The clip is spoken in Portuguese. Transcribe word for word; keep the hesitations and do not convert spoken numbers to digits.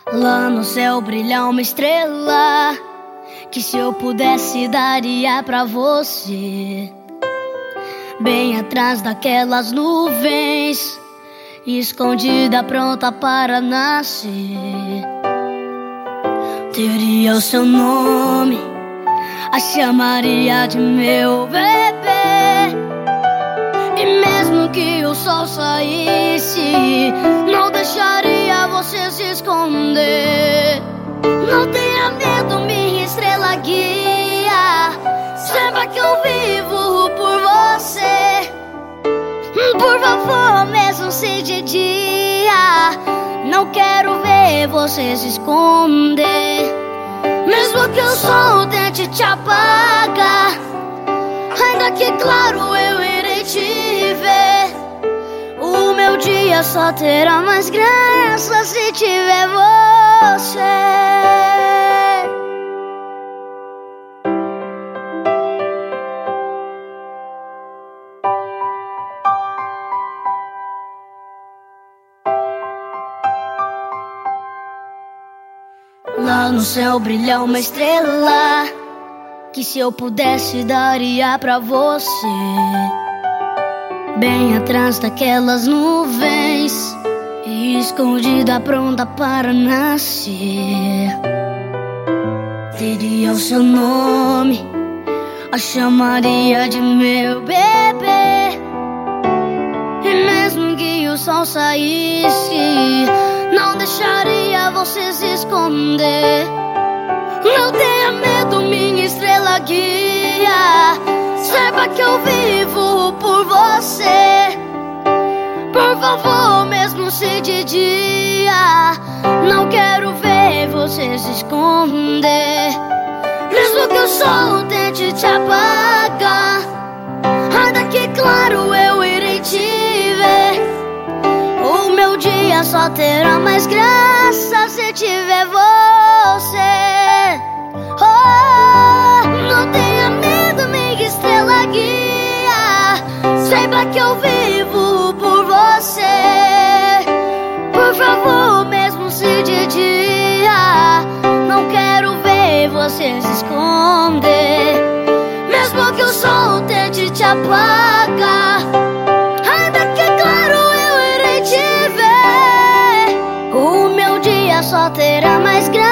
Lá no céu brilha uma estrela que se eu pudesse daria pra você. Bem atrás daquelas nuvens, escondida pronta para nascer. Teria o seu nome, a chamaria de meu bebê. E mesmo que o sol saísse, não deixaria você se esconder. Não tenha medo, minha estrela guia, saiba que eu vivo por você. Por favor, mesmo se de dia, não quero ver você se esconder. Mesmo que o sol tente te apagar, ainda que claro eu irei te ver. O meu dia só terá mais graça se tiver você. Lá no céu brilha uma estrela que se eu pudesse daria pra você. Bem atrás daquelas nuvens, escondida pronta para nascer. Teria o seu nome, a chamaria de meu bebê. E mesmo que o sol saísse, não deixaria você se esconder. Não tenha medo, minha estrela guia, saiba que eu vivo por você. Por favor, mesmo se de dia, não quero ver você se esconder. Mesmo que o sol tente te apagar, ainda que claro eu irei te ver. O meu dia só terá mais graça se tiver você. Oh, não tenha medo, minha estrela guia, saiba que eu vivo por você. Por favor, mesmo se de dia, não quero ver você se esconder. Mesmo que o sol tente te apagar, ainda que claro eu irei te ver. O meu dia só terá mais graça